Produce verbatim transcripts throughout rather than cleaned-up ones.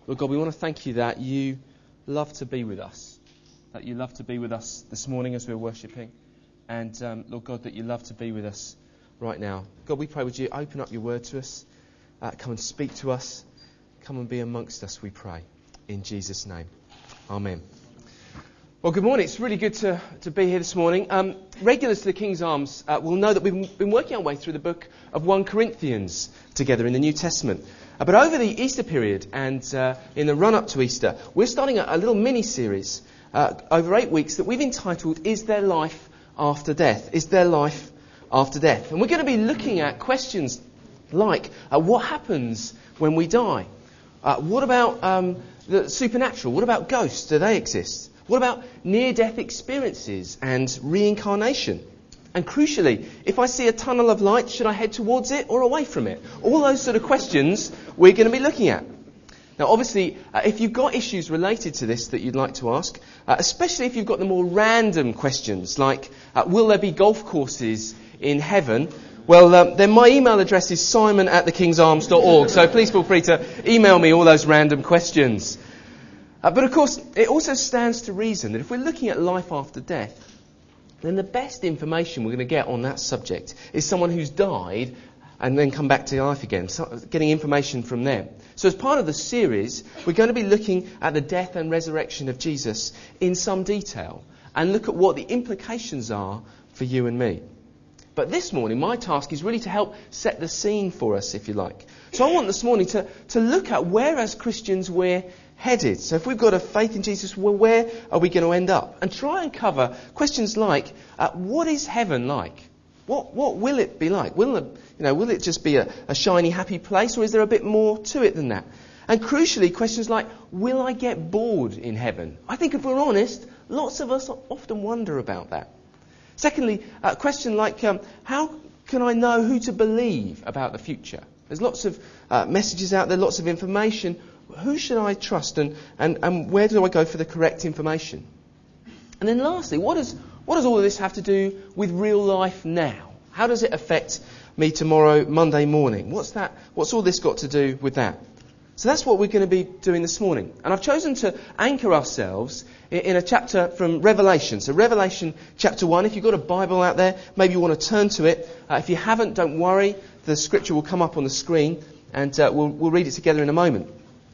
Lord God, we want to thank you that you love to be with us, that you love to be with us this morning as we're worshipping, and um, Lord God, that you love to be with us right now. God, we pray, would you open up your word to us, uh, come and speak to us, come and be amongst us, we pray, in Jesus' name. Amen. Well, good morning. It's really good to, to be here this morning. Um, regulars to the King's Arms uh, will know that we've been working our way through the book of First Corinthians together in the New Testament. Uh, but over the Easter period and uh, in the run-up to Easter, we're starting a, a little mini-series uh, over eight weeks that we've entitled, Is There Life After Death? Is There Life After Death? And we're going to be looking at questions like, uh, what happens when we die? Uh, what about um, the supernatural? What about ghosts? Do they exist? What about near-death experiences and reincarnation? And crucially, if I see a tunnel of light, should I head towards it or away from it? All those sort of questions we're going to be looking at. Now, obviously, uh, if you've got issues related to this that you'd like to ask, uh, especially if you've got the more random questions, like, uh, will there be golf courses in heaven? Well, um, then my email address is simon at the kings arms dot org, so please feel free to email me all those random questions. Uh, but of course, it also stands to reason that if we're looking at life after death, then the best information we're going to get on that subject is someone who's died and then come back to life again, so getting information from them. So as part of the series, we're going to be looking at the death and resurrection of Jesus in some detail and look at what the implications are for you and me. But this morning, my task is really to help set the scene for us, if you like. So I want this morning to, to look at where, as Christians, we're headed. So if we've got a faith in Jesus, well, where are we going to end up? And try and cover questions like, uh, what is heaven like? What what will it be like? Will, the, you know, will it just be a, a shiny, happy place, or is there a bit more to it than that? And crucially, questions like, will I get bored in heaven? I think if we're honest, lots of us often wonder about that. Secondly, a question like, um, how can I know who to believe about the future? There's lots of uh, messages out there, lots of information. Who should I trust, and, and, and where do I go for the correct information? And then lastly, what does what does all of this have to do with real life now? How does it affect me tomorrow, Monday morning? What's that? What's all this got to do with that? So that's what we're going to be doing this morning. And I've chosen to anchor ourselves in, in a chapter from Revelation. So Revelation chapter one, if you've got a Bible out there, maybe you want to turn to it. Uh, if you haven't, don't worry. The scripture will come up on the screen, and uh, we'll, we'll read it together in a moment.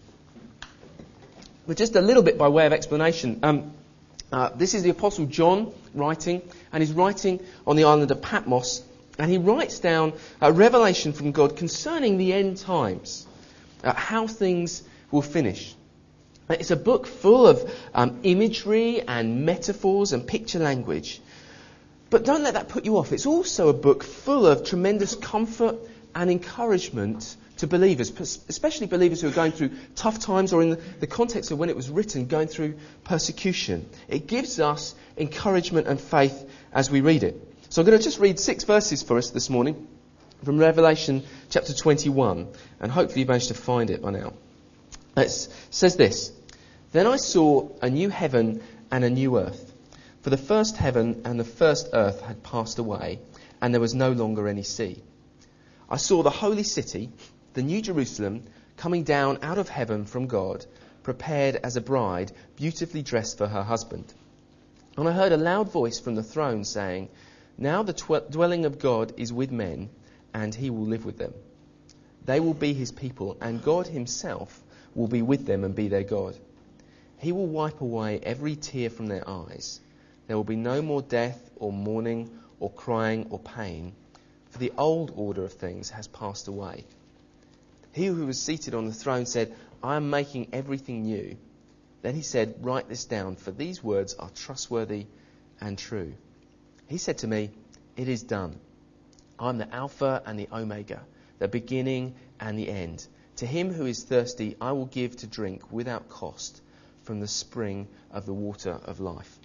But just a little bit by way of explanation, um, uh, this is the Apostle John writing, and he's writing on the island of Patmos, and he writes down a revelation from God concerning the end times, uh, how things will finish. It's a book full of um, imagery and metaphors and picture language. But don't let that put you off. It's also a book full of tremendous comfort and encouragement to believers, especially believers who are going through tough times, or in the, the context of when it was written, going through persecution. It gives us encouragement and faith as we read it. So I'm going to just read six verses for us this morning from Revelation chapter twenty-one, and hopefully you've managed to find it by now. It says this, Then I saw a new heaven and a new earth, for the first heaven and the first earth had passed away, and there was no longer any sea. I saw the holy city, the New Jerusalem, coming down out of heaven from God, prepared as a bride, beautifully dressed for her husband. And I heard a loud voice from the throne saying, Now the tw- dwelling of God is with men, and he will live with them. They will be his people, and God himself will be with them and be their God. He will wipe away every tear from their eyes. There will be no more death or mourning or crying or pain, for the old order of things has passed away. He who was seated on the throne said, I am making everything new. Then he said, Write this down, for these words are trustworthy and true. He said to me, It is done. I am the Alpha and the Omega, the beginning and the end. To him who is thirsty, I will give to drink without cost from the spring of the water of life.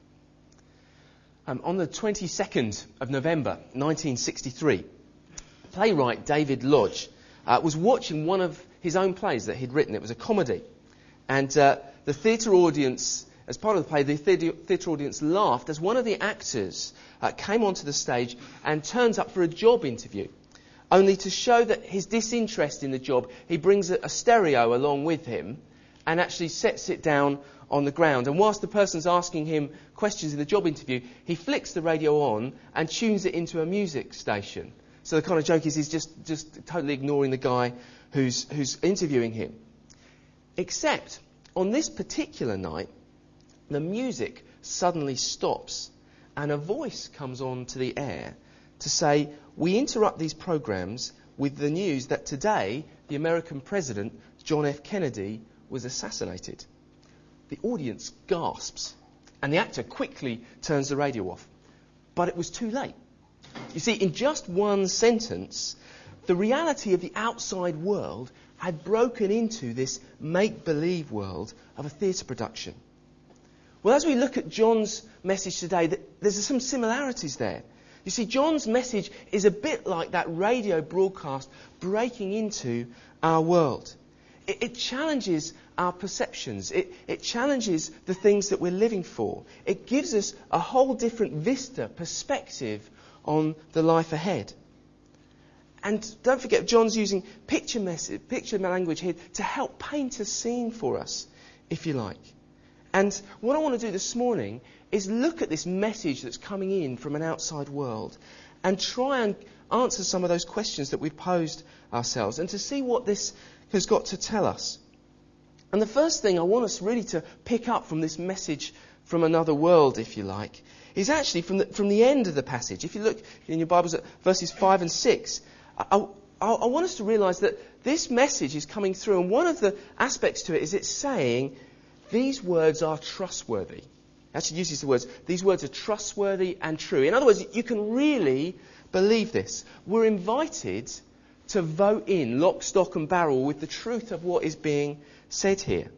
Um, on the twenty-second of November, nineteen sixty-three, playwright David Lodge uh, was watching one of his own plays that he'd written. It was a comedy. And uh, the theatre audience, as part of the play, the theatre audience laughed as one of the actors uh, came onto the stage and turns up for a job interview. Only to show that his disinterest in the job, he brings a, a stereo along with him, and actually sets it down on the ground. And whilst the person's asking him questions in the job interview, he flicks the radio on and tunes it into a music station. So the kind of joke is he's just, just totally ignoring the guy who's, who's interviewing him. Except on this particular night, the music suddenly stops and a voice comes on to the air to say, we interrupt these programs with the news that today the American president, John F. Kennedy, was assassinated. The audience gasps, and the actor quickly turns the radio off. But it was too late. You see, in just one sentence, the reality of the outside world had broken into this make-believe world of a theatre production. Well, as we look at John's message today, there's some similarities there. You see, John's message is a bit like that radio broadcast breaking into our world. It, it challenges our perceptions. It, it challenges the things that we're living for. It gives us a whole different vista, perspective on the life ahead. And don't forget, John's using picture message, picture language here to help paint a scene for us, if you like. And what I want to do this morning is look at this message that's coming in from an outside world and try and answer some of those questions that we've posed ourselves and to see what this has got to tell us. And the first thing I want us really to pick up from this message from another world, if you like, is actually from the, from the end of the passage. If you look in your Bibles at verses five and six, I, I, I want us to realise that this message is coming through, and one of the aspects to it is it's saying these words are trustworthy. It actually uses the words, these words are trustworthy and true. In other words, you can really believe this. We're invited to vote in lock, stock and barrel with the truth of what is being said here.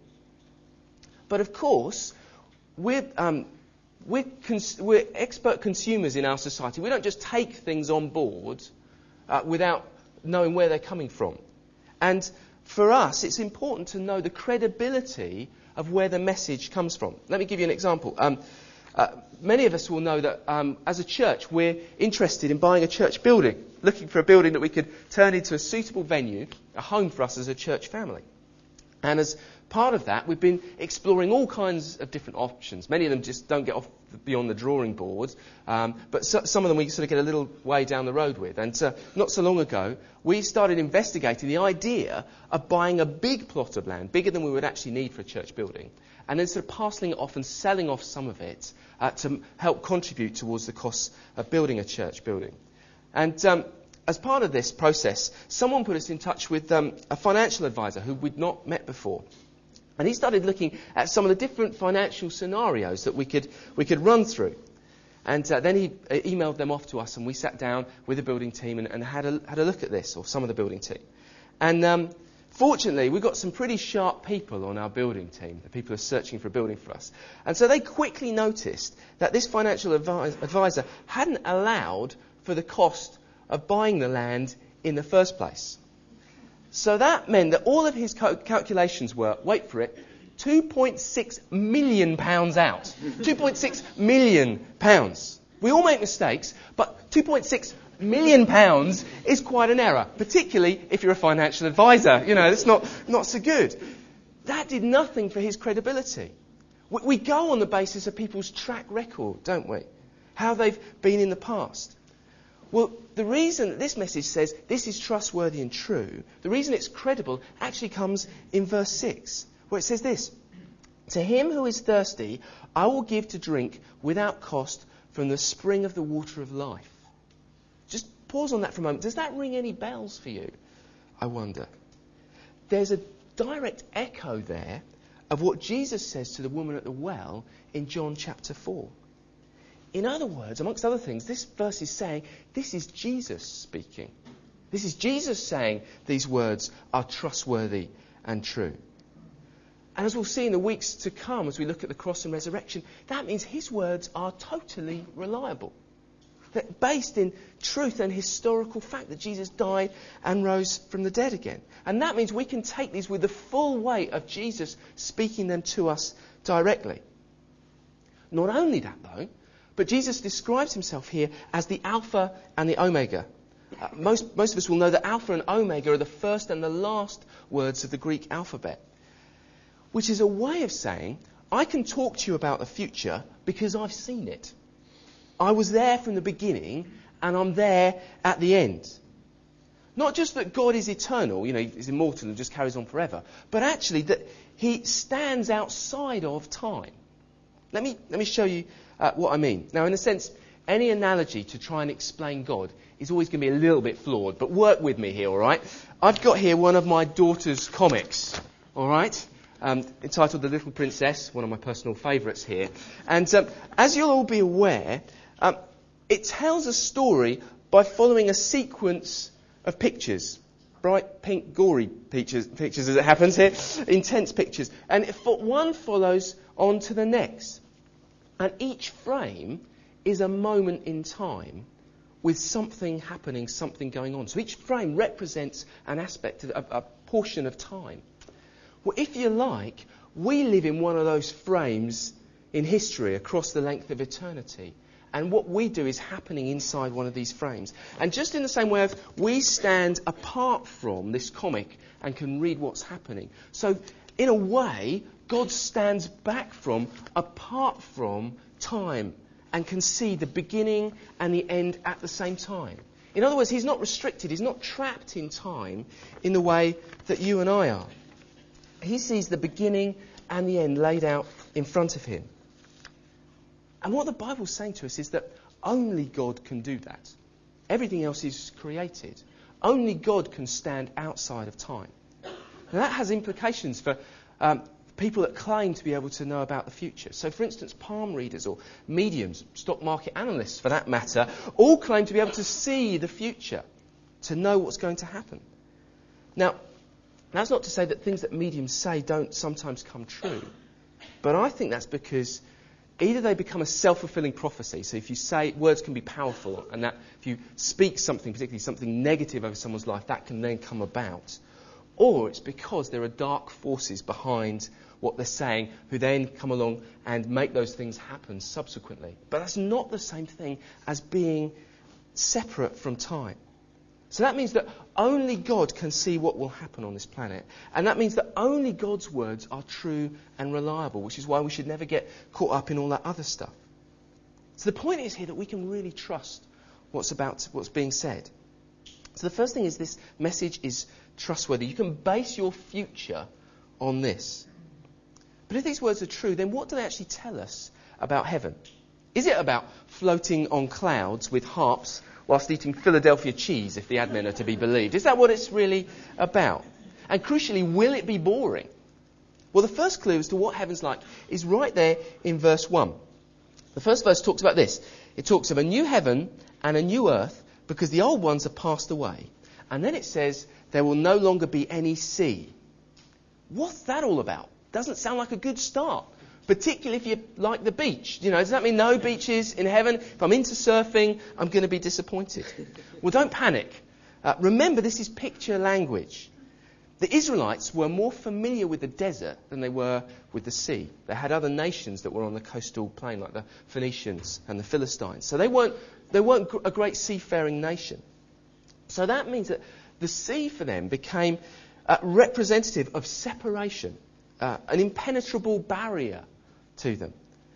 But of course, we're, um, we're, cons- we're expert consumers in our society. We don't just take things on board uh, without knowing where they're coming from. And for us, it's important to know the credibility of where the message comes from. Let me give you an example. Um, uh, many of us will know that um, as a church, we're interested in buying a church building, looking for a building that we could turn into a suitable venue, a home for us as a church family. And as part of that, we've been exploring all kinds of different options. Many of them just don't get off beyond the drawing board, um, but so, some of them we sort of get a little way down the road with. And uh, not so long ago, we started investigating the idea of buying a big plot of land, bigger than we would actually need for a church building, and then sort of parcelling it off and selling off some of it uh, to help contribute towards the costs of building a church building. And um, as part of this process, someone put us in touch with um, a financial advisor who we'd not met before. And he started looking at some of the different financial scenarios that we could we could run through. And uh, then he uh, emailed them off to us, and we sat down with the building team and, and had a had a look at this, or some of the building team. And um, fortunately, we've got some pretty sharp people on our building team, the people who are searching for a building for us. And so they quickly noticed that this financial advi- advisor hadn't allowed for the cost of buying the land in the first place. So that meant that all of his cal- calculations were, wait for it, two point six million pounds out. two point six million pounds. We all make mistakes, but two point six million pounds is quite an error, particularly if you're a financial advisor. You know, it's not, not so good. That did nothing for his credibility. We, we go on the basis of people's track record, don't we? How they've been in the past. Well, the reason that this message says this is trustworthy and true, the reason it's credible actually comes in verse six, where it says this: "To him who is thirsty, I will give to drink without cost from the spring of the water of life." Just pause on that for a moment. Does that ring any bells for you? I wonder. There's a direct echo there of what Jesus says to the woman at the well in John chapter four. In other words, amongst other things, this verse is saying this is Jesus speaking. This is Jesus saying these words are trustworthy and true. And as we'll see in the weeks to come, as we look at the cross and resurrection, that means his words are totally reliable. They're based in truth and historical fact that Jesus died and rose from the dead again. And that means we can take these with the full weight of Jesus speaking them to us directly. Not only that, though, but Jesus describes himself here as the Alpha and the Omega. Uh, most, most of us will know that Alpha and Omega are the first and the last words of the Greek alphabet. which is a way of saying, I can talk to you about the future because I've seen it. I was there from the beginning and I'm there at the end. Not just that God is eternal, you know, he's immortal and just carries on forever, but actually that he stands outside of time. Let me, let me show you uh, what I mean. Now, in a sense, any analogy to try and explain God is always going to be a little bit flawed, but work with me here, all right? I've got here one of my daughter's comics, all right? Um, entitled The Little Princess, one of my personal favourites here. And um, as you'll all be aware, um, it tells a story by following a sequence of pictures. Bright, pink, gory pictures, pictures as it happens here. Intense pictures. And if one follows on to the next. And each frame is a moment in time with something happening, something going on. So each frame represents an aspect, of, a, a portion of time. Well, if you like, we live in one of those frames in history across the length of eternity. And what we do is happening inside one of these frames. And just in the same way, we stand apart from this comic and can read what's happening. So, in a way, God stands back from, apart from time, and can see the beginning and the end at the same time. In other words, he's not restricted, he's not trapped in time in the way that you and I are. He sees the beginning and the end laid out in front of him. And what the Bible's saying to us is that only God can do that. Everything else is created. Only God can stand outside of time. Now that has implications for um, people that claim to be able to know about the future. So, for instance, palm readers or mediums, stock market analysts for that matter, all claim to be able to see the future, to know what's going to happen. Now, that's not to say that things that mediums say don't sometimes come true. But I think that's because either they become a self-fulfilling prophecy, so if you say, words can be powerful, and that if you speak something, particularly something negative over someone's life, that can then come about. Or it's because there are dark forces behind what they're saying, who then come along and make those things happen subsequently. But that's not the same thing as being separate from time. So that means that only God can see what will happen on this planet. And that means that only God's words are true and reliable, which is why we should never get caught up in all that other stuff. So the point is here that we can really trust what's about to, what's being said. So the first thing is this message is trustworthy. You can base your future on this. But if these words are true, then what do they actually tell us about heaven? Is it about floating on clouds with harps whilst eating Philadelphia cheese, if the admin are to be believed? Is that what it's really about? And crucially, will it be boring? Well, the first clue as to what heaven's like is right there in verse one. The first verse talks about this. It talks of a new heaven and a new earth because the old ones are passed away. And then it says there will no longer be any sea. What's that all about? Doesn't sound like a good start. Particularly if you like the beach. You know, does that mean no beaches in heaven? If I'm into surfing, I'm going to be disappointed. Well, don't panic. Uh, remember, this is picture language. The Israelites were more familiar with the desert than they were with the sea. They had other nations that were on the coastal plain, like the Phoenicians and the Philistines. So they weren't, they weren't a great seafaring nation. So that means that the sea for them became uh, representative of separation, uh, an impenetrable barrier to them.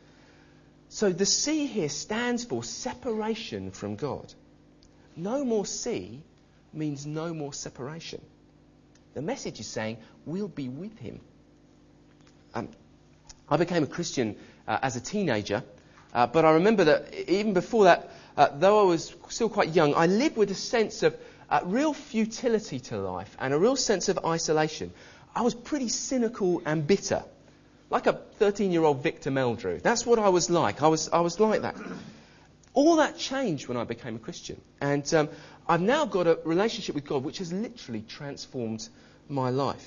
So the sea here stands for separation from God. No more sea means no more separation. The message is saying we'll be with him. Um, I became a Christian uh, as a teenager, uh, but I remember that even before that, uh, though I was still quite young, I lived with a sense of uh, real futility to life and a real sense of isolation. I was pretty cynical and bitter. Like a thirteen-year-old Victor Meldrew. That's what I was like. I was I was like that. All that changed when I became a Christian. And um, I've now got a relationship with God which has literally transformed my life.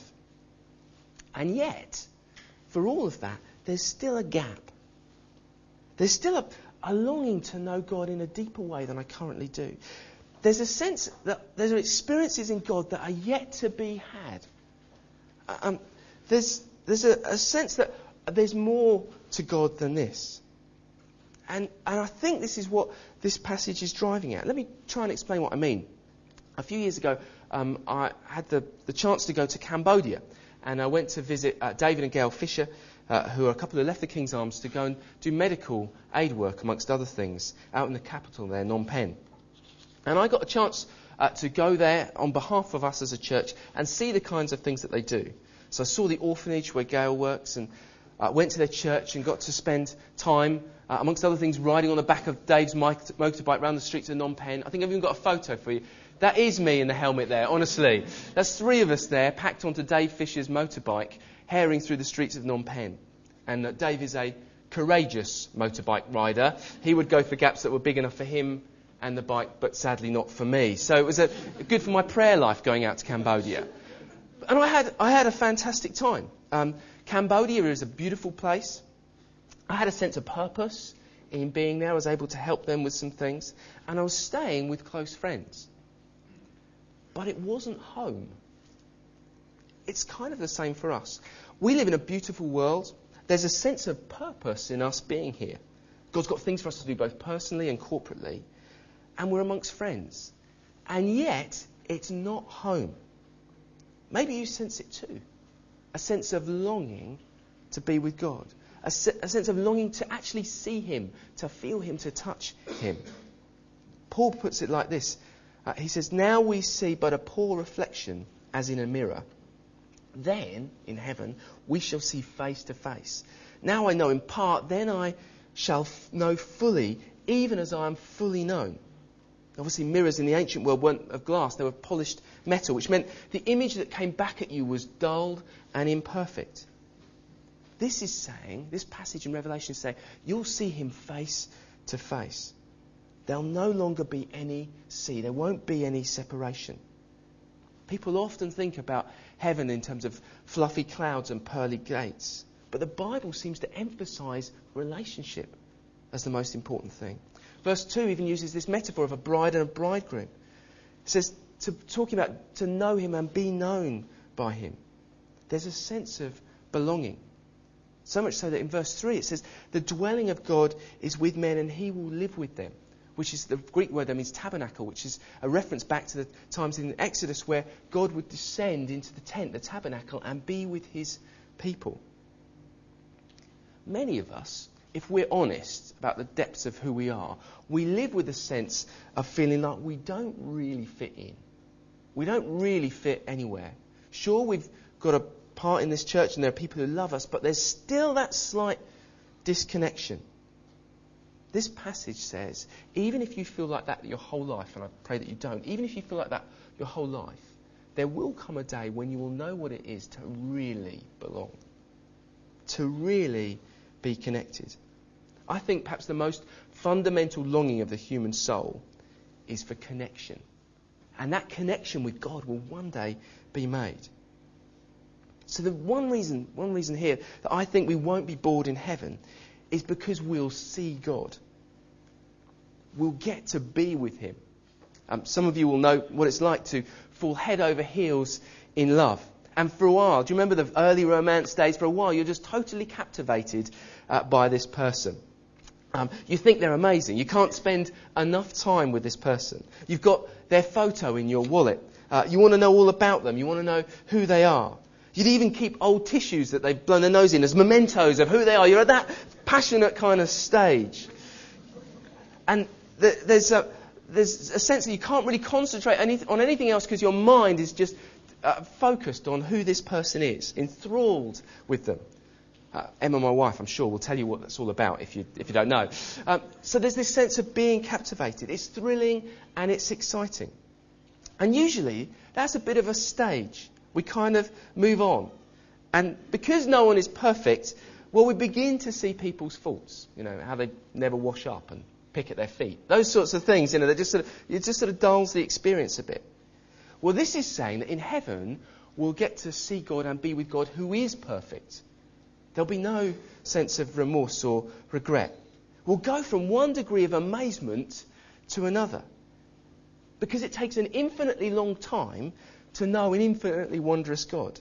And yet, for all of that, there's still a gap. There's still a, a longing to know God in a deeper way than I currently do. There's a sense that there are experiences in God that are yet to be had. Um, there's... There's a, a sense that there's more to God than this. And, and I think this is what this passage is driving at. Let me try and explain what I mean. A few years ago, um, I had the, the chance to go to Cambodia. and I went to visit uh, David and Gail Fisher, uh, who are a couple who left the King's Arms to go and do medical aid work, amongst other things, out in the capital there, Phnom Penh. And I got a chance uh, to go there on behalf of us as a church and see the kinds of things that they do. So I saw the orphanage where Gail works, and uh, went to their church and got to spend time, uh, amongst other things, riding on the back of Dave's motorbike around the streets of Phnom Penh. I think I've even got a photo for you. That is me in the helmet there, honestly. That's three of us there, packed onto Dave Fisher's motorbike, herring through the streets of Phnom Penh. And uh, Dave is a courageous motorbike rider. He would go for gaps that were big enough for him and the bike, but sadly not for me. So it was a, good for my prayer life going out to Cambodia. And I had I had a fantastic time. Um, Cambodia is a beautiful place. I had a sense of purpose in being there. I was able to help them with some things. And I was staying with close friends. But it wasn't home. It's kind of the same for us. We live in a beautiful world. There's a sense of purpose in us being here. God's got things for us to do both personally and corporately. And we're amongst friends. And yet, it's not home. Maybe you sense it too. A sense of longing to be with God. A, se- a sense of longing to actually see him, to feel him, to touch him. Paul puts it like this. Uh, he says, now we see but a poor reflection as in a mirror. Then, in heaven, we shall see face to face. Now I know in part, then I shall f- know fully, even as I am fully known. Obviously, mirrors in the ancient world weren't of glass. They were polished metal, which meant the image that came back at you was dulled and imperfect. This is saying, this passage in Revelation is saying, you'll see him face to face. There'll no longer be any sea. There won't be any separation. People often think about heaven in terms of fluffy clouds and pearly gates. But the Bible seems to emphasise relationship as the most important thing. Verse two even uses this metaphor of a bride and a bridegroom. It says, to, talking about to know him and be known by him. There's a sense of belonging. So much so that in verse three it says, the dwelling of God is with men and he will live with them. Which is the Greek word that means tabernacle, which is a reference back to the times in Exodus where God would descend into the tent, the tabernacle, and be with his people. Many of us, if we're honest about the depths of who we are, we live with a sense of feeling like we don't really fit in. We don't really fit anywhere. Sure, we've got a part in this church and there are people who love us, but there's still that slight disconnection. This passage says, even if you feel like that your whole life, and I pray that you don't, even if you feel like that your whole life, there will come a day when you will know what it is to really belong, to really be connected. I think perhaps the most fundamental longing of the human soul is for connection. And that connection with God will one day be made. So the one reason, one reason here that I think we won't be bored in heaven is because we'll see God. We'll get to be with him. Um, some of you will know what it's like to fall head over heels in love. And for a while, do you remember the early romance days? For a while, you're just totally captivated uh, by this person. Um, you think they're amazing. You can't spend enough time with this person. You've got their photo in your wallet. Uh, you want to know all about them. You want to know who they are. You'd even keep old tissues that they've blown their nose in as mementos of who they are. You're at that passionate kind of stage. And th- there's, a, there's a sense that you can't really concentrate any- on anything else because your mind is just uh, focused on who this person is, enthralled with them. Uh, Emma, my wife, I'm sure, will tell you what that's all about if you if you don't know. Um, so there's this sense of being captivated. It's thrilling and it's exciting. And usually that's a bit of a stage. We kind of move on. And because no one is perfect, well, we begin to see people's faults. You know, how they never wash up and pick at their feet. Those sorts of things, you know, that just sort of, it just sort of dulls the experience a bit. Well, this is saying that in heaven, we'll get to see God and be with God who is perfect. There'll be no sense of remorse or regret. We'll go from one degree of amazement to another. Because it takes an infinitely long time to know an infinitely wondrous God.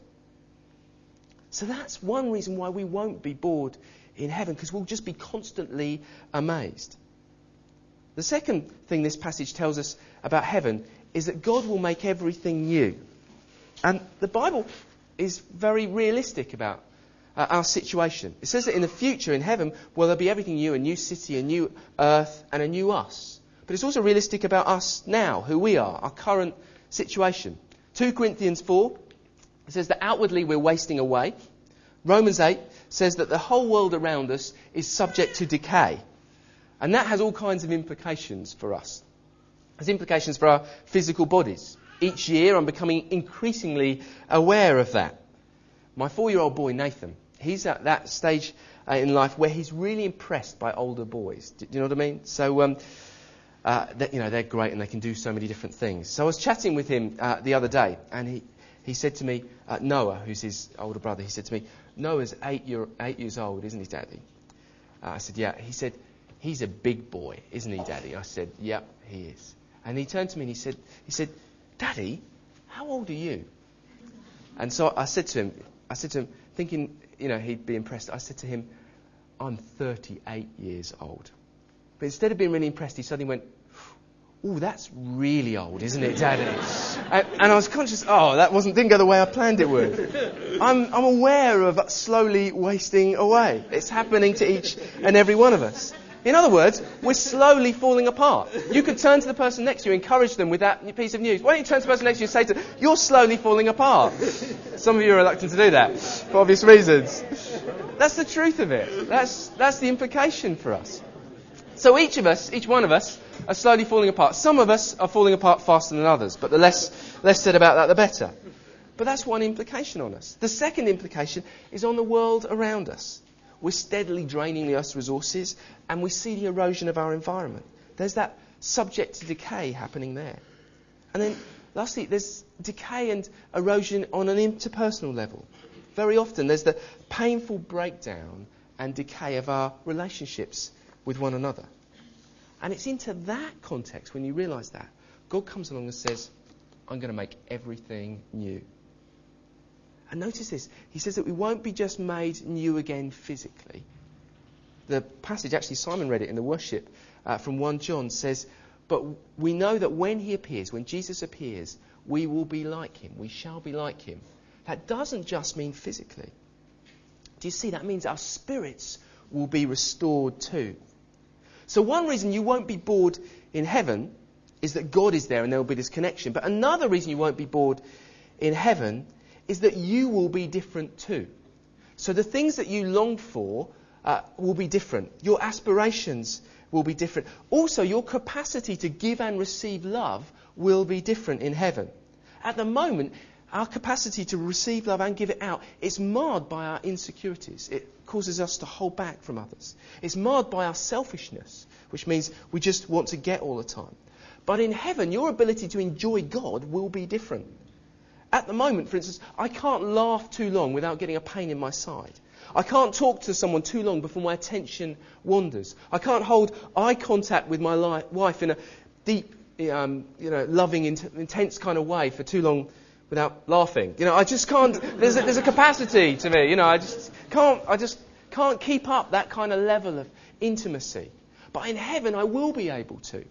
So that's one reason why we won't be bored in heaven, because we'll just be constantly amazed. The second thing this passage tells us about heaven is that God will make everything new. And the Bible is very realistic about uh, our situation. It says that in the future, in heaven, well, there'll be everything new, a new city, a new earth, and a new us. But it's also realistic about us now, who we are, our current situation. Second Corinthians four, it says that outwardly we're wasting away. Romans eight says that the whole world around us is subject to decay. And that has all kinds of implications for us. It has implications for our physical bodies. Each year I'm becoming increasingly aware of that. My four-year-old boy, Nathan, he's at that stage uh, in life where he's really impressed by older boys. Do you know what I mean? So, um, uh, that, you know, they're great and they can do so many different things. So I was chatting with him uh, the other day, and he, he said to me, uh, Noah, who's his older brother, he said to me, Noah's eight, year, eight years old, isn't he, Daddy? Uh, I said, yeah. He said, he's a big boy, isn't he, Daddy? I said, yep, he is. And he turned to me and he said, he said, Daddy, how old are you? And so I said to him, I said to him, thinking, you know, he'd be impressed. I said to him, I'm thirty-eight years old. But instead of being really impressed, he suddenly went, oh, that's really old, isn't it, Daddy? and, and I was conscious, oh, that wasn't didn't go the way I planned it would. I'm, I'm aware of slowly wasting away. It's happening to each and every one of us. In other words, we're slowly falling apart. You could turn to the person next to you, encourage them with that piece of news. Why don't you turn to the person next to you and say to them, you're slowly falling apart. Some of you are reluctant to do that, for obvious reasons. That's the truth of it. That's, that's the implication for us. So each of us, each one of us, are slowly falling apart. Some of us are falling apart faster than others, but the less, less said about that, the better. But that's one implication on us. The second implication is on the world around us. We're steadily draining the Earth's resources, and we see the erosion of our environment. There's that subject to decay happening there. And then, lastly, there's decay and erosion on an interpersonal level. Very often, there's the painful breakdown and decay of our relationships with one another. And it's into that context, when you realise that, God comes along and says, I'm going to make everything new. And notice this, he says that we won't be just made new again physically. The passage, actually Simon read it in the worship uh, from First John, says, but we know that when he appears, when Jesus appears, we will be like him, we shall be like him. That doesn't just mean physically. Do you see, that means our spirits will be restored too. So one reason you won't be bored in heaven is that God is there and there will be this connection. But another reason you won't be bored in heaven is that you will be different too. So the things that you long for uh, will be different. Your aspirations will be different. Also, your capacity to give and receive love will be different in heaven. At the moment, our capacity to receive love and give it out is marred by our insecurities. It causes us to hold back from others. It's marred by our selfishness, which means we just want to get all the time. But in heaven, your ability to enjoy God will be different. At the moment, for instance, I can't laugh too long without getting a pain in my side. I can't talk to someone too long before my attention wanders. I can't hold eye contact with my li- wife in a deep, um, you know, loving, int- intense kind of way for too long without laughing. You know, I just can't. There's a, there's a capacity to me. You know, I just can't. I just can't keep up that kind of level of intimacy. But in heaven, I will be able to.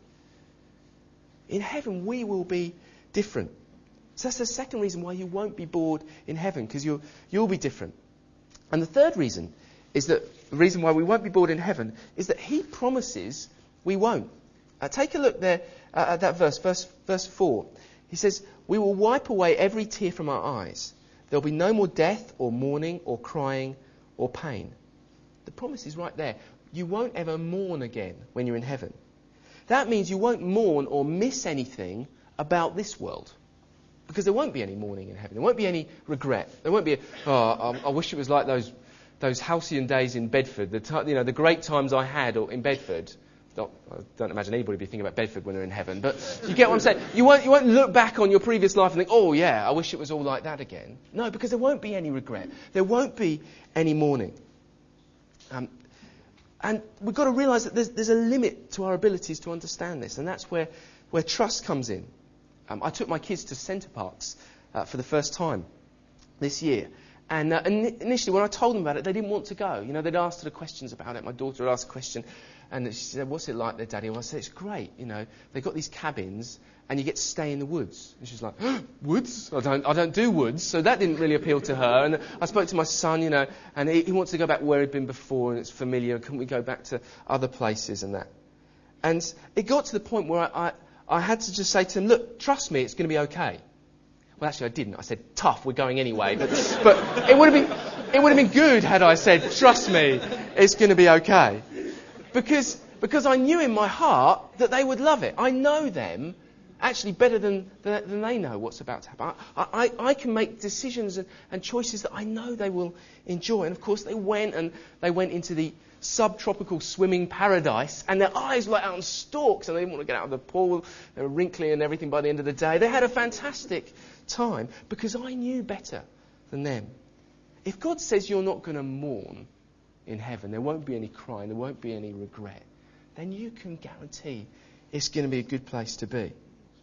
In heaven, we will be different. So that's the second reason why you won't be bored in heaven, because you'll, you'll be different. And the third reason is that the reason why we won't be bored in heaven is that he promises we won't. Uh, take a look there uh, at that verse, verse, verse four. He says, we will wipe away every tear from our eyes. There'll be no more death or mourning or crying or pain. The promise is right there. You won't ever mourn again when you're in heaven. That means you won't mourn or miss anything about this world. Because there won't be any mourning in heaven. There won't be any regret. There won't be, a, oh, I, I wish it was like those those halcyon days in Bedford. The t- you know the great times I had in Bedford. Not, I don't imagine anybody would be thinking about Bedford when they're in heaven. But you get what I'm saying. You won't you won't look back on your previous life and think, oh yeah, I wish it was all like that again. No, because there won't be any regret. There won't be any mourning. Um, and we've got to realise that there's, there's a limit to our abilities to understand this, and that's where where trust comes in. Um, I took my kids to Centre Parks uh, for the first time this year. And, uh, and initially, when I told them about it, they didn't want to go. You know, they'd asked her the questions about it. My daughter had asked a question, and she said, "What's it like there, Daddy?" And I said, "It's great. You know, they've got these cabins, and you get to stay in the woods." And she's like, "Woods? I don't, I don't do woods." So that didn't really appeal to her. And I spoke to my son, you know, and he, he wants to go back where he'd been before, and it's familiar. Couldn't we go back to other places and that? And it got to the point where I, I, I had to just say to him, "Look, trust me, it's going to be okay." Well, actually, I didn't. I said, "Tough, we're going anyway." But, but it would have been, it would have been good had I said, "Trust me, it's going to be okay," because because I knew in my heart that they would love it. I know them actually better than than they know what's about to happen. I, I, I can make decisions and, and choices that I know they will enjoy. And of course, they went and they went into the subtropical swimming paradise, and their eyes were out on stalks, and they didn't want to get out of the pool. They were wrinkly and everything by the end of the day. They had a fantastic time because I knew better than them. If God says you're not going to mourn in heaven, there won't be any crying, there won't be any regret, then you can guarantee it's going to be a good place to be.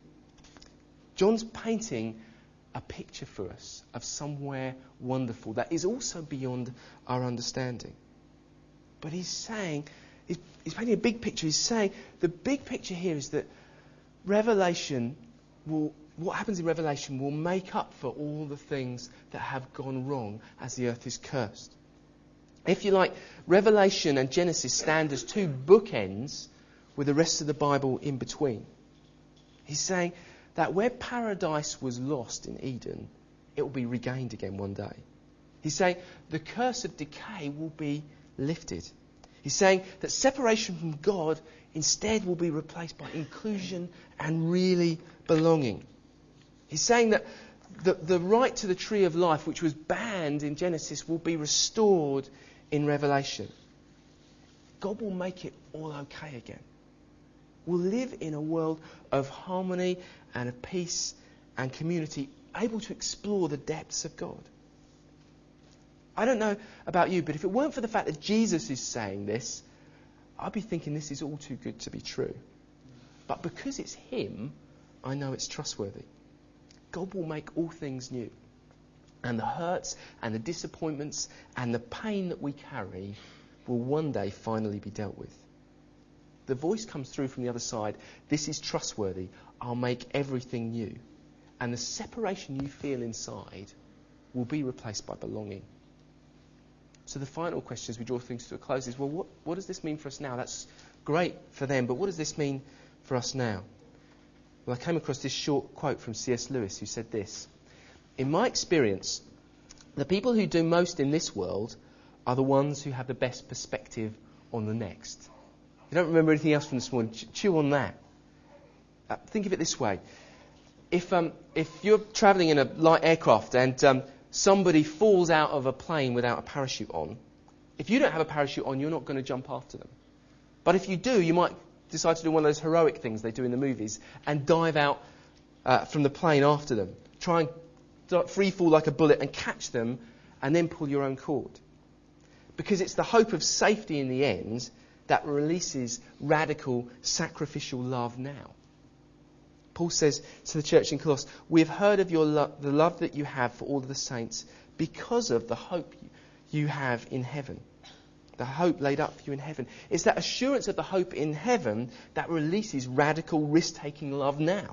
John's painting a picture for us of somewhere wonderful that is also beyond our understanding. But he's saying, he's, he's painting a big picture. He's saying the big picture here is that Revelation will, what happens in Revelation will make up for all the things that have gone wrong as the earth is cursed. If you like, Revelation and Genesis stand as two bookends with the rest of the Bible in between. He's saying that where paradise was lost in Eden, it will be regained again one day. He's saying the curse of decay will be lifted. He's saying that separation from God instead will be replaced by inclusion and really belonging. He's saying that the, the right to the tree of life, which was banned in Genesis, will be restored in Revelation. God will make it all okay again. We'll live in a world of harmony and of peace and community, able to explore the depths of God. I don't know about you, but if it weren't for the fact that Jesus is saying this, I'd be thinking this is all too good to be true. But because it's him, I know it's trustworthy. God will make all things new. And the hurts and the disappointments and the pain that we carry will one day finally be dealt with. The voice comes through from the other side. This is trustworthy. I'll make everything new. And the separation you feel inside will be replaced by belonging. So the final question as we draw things to a close is, well, what, what does this mean for us now? That's great for them, but what does this mean for us now? Well, I came across this short quote from C S Lewis, who said this: "In my experience, the people who do most in this world are the ones who have the best perspective on the next." You don't remember anything else from this morning? Ch- chew on that. Uh, think of it this way. If um, if you're travelling in a light aircraft and um, somebody falls out of a plane without a parachute on, if you don't have a parachute on, you're not going to jump after them. But if you do, you might decide to do one of those heroic things they do in the movies and dive out uh, from the plane after them. Try and free fall like a bullet and catch them and then pull your own cord. Because it's the hope of safety in the end that releases radical sacrificial love now. Paul says to the church in Colossae, "We have heard of your lo- the love that you have for all of the saints because of the hope you have in heaven." The hope laid up for you in heaven. It's that assurance of the hope in heaven that releases radical risk-taking love now.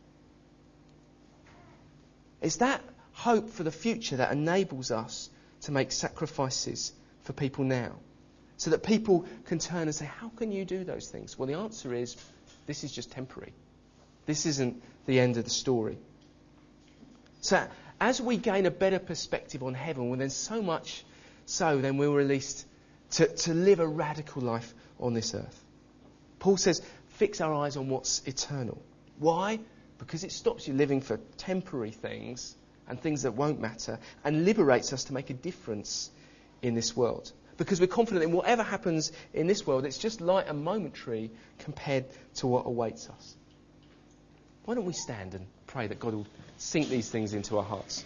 It's that hope for the future that enables us to make sacrifices for people now. So that people can turn and say, how can you do those things? Well, the answer is, this is just temporary. This isn't the end of the story. So as we gain a better perspective on heaven, well, then so much so, then we're released to, to live a radical life on this earth. Paul says, fix our eyes on what's eternal. Why? Because it stops you living for temporary things and things that won't matter, and liberates us to make a difference in this world. Because we're confident in whatever happens in this world, it's just light and momentary compared to what awaits us. Why don't we stand and pray that God will sink these things into our hearts?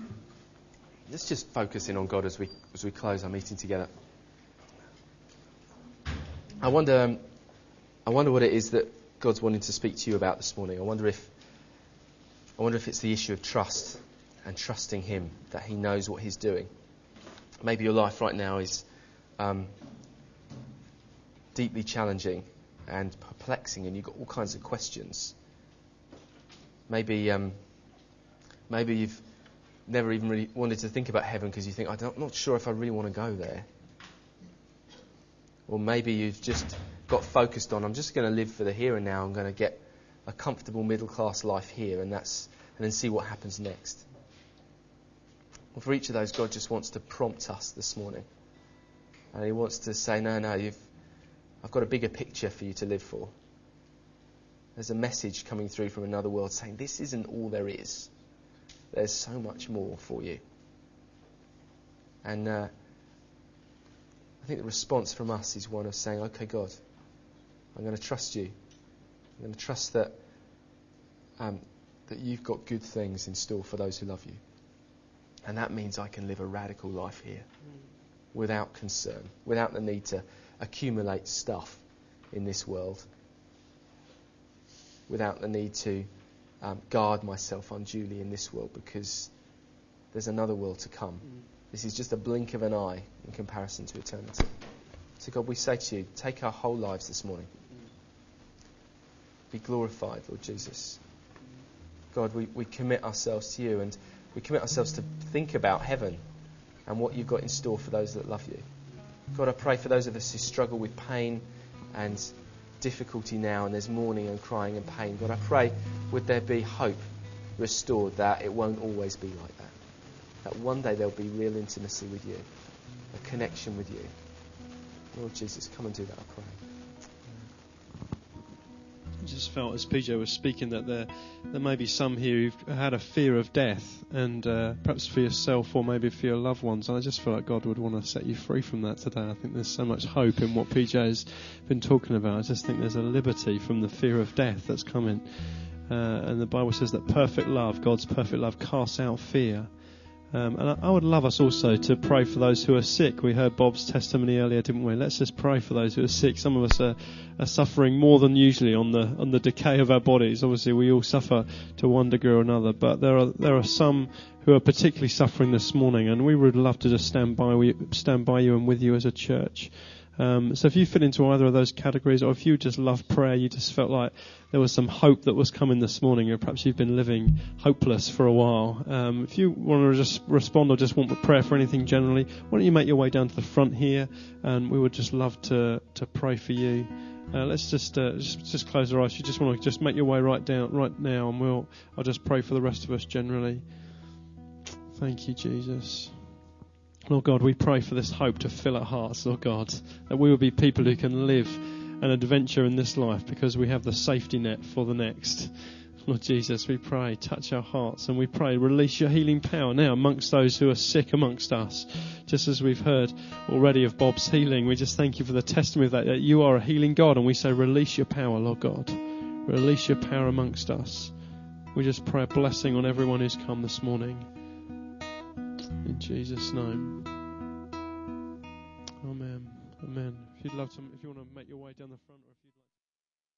Let's just focus in on God as we as we close our meeting together. I wonder, um, I wonder what it is that God's wanting to speak to you about this morning. I wonder if, I wonder if it's the issue of trust and trusting Him, that He knows what He's doing. Maybe your life right now is um, deeply challenging and perplexing, and you've got all kinds of questions. Maybe, um, maybe you've never even really wanted to think about heaven because you think, I don't, I'm not sure if I really want to go there. Or maybe you've just got focused on, I'm just going to live for the here and now. I'm going to get a comfortable middle class life here, and that's and then see what happens next. Well, for each of those, God just wants to prompt us this morning, and He wants to say, no, no, you've, I've got a bigger picture for you to live for. There's a message coming through from another world saying, this isn't all there is. There's so much more for you. And uh, I think the response from us is one of saying, okay, God, I'm going to trust you. I'm going to trust that um, that you've got good things in store for those who love you. And that means I can live a radical life here mm. without concern, without the need to accumulate stuff in this world, without the need to um, guard myself unduly in this world, because there's another world to come. Mm. This is just a blink of an eye in comparison to eternity. So God, we say to you, take our whole lives this morning. Be glorified, Lord Jesus. God, we, we commit ourselves to you, and we commit ourselves to think about heaven and what you've got in store for those that love you. God, I pray for those of us who struggle with pain and difficulty now, and there's mourning and crying and pain. God, I pray, would there be hope restored, that it won't always be like that. That one day there'll be real intimacy with you, a connection with you. Lord Jesus, come and do that, I pray. I just felt as P J was speaking that there there may be some here who've had a fear of death, and uh, perhaps for yourself or maybe for your loved ones. And I just feel like God would want to set you free from that today. I think there's so much hope in what P J has been talking about. I just think there's a liberty from the fear of death that's coming. Uh, and the Bible says that perfect love, God's perfect love, casts out fear. Um, and I, I would love us also to pray for those who are sick. We heard Bob's testimony earlier, didn't we? Let's just pray for those who are sick. Some of us are, are suffering more than usually on the on the decay of our bodies. Obviously, we all suffer to one degree or another, but there are there are some who are particularly suffering this morning, and we would love to just stand by we stand by you and with you as a church. Um, so if you fit into either of those categories, or if you just love prayer, you just felt like there was some hope that was coming this morning, or perhaps you've been living hopeless for a while. Um, if you want to just respond or just want prayer for anything generally, why don't you make your way down to the front here, and we would just love to, to pray for you. Uh, let's just, uh, just just close our eyes. If you just want to just make your way right down right now, and we'll I'll just pray for the rest of us generally. Thank you, Jesus. Lord God, we pray for this hope to fill our hearts, Lord God, that we will be people who can live an adventure in this life because we have the safety net for the next. Lord Jesus, we pray, touch our hearts, and we pray, release your healing power now amongst those who are sick amongst us. Just as we've heard already of Bob's healing, we just thank you for the testimony of that, that you are a healing God, and we say, release your power, Lord God. Release your power amongst us. We just pray a blessing on everyone who's come this morning. In Jesus' name. Amen. Amen. If you'd love to, if you want to make your way down the front, or if you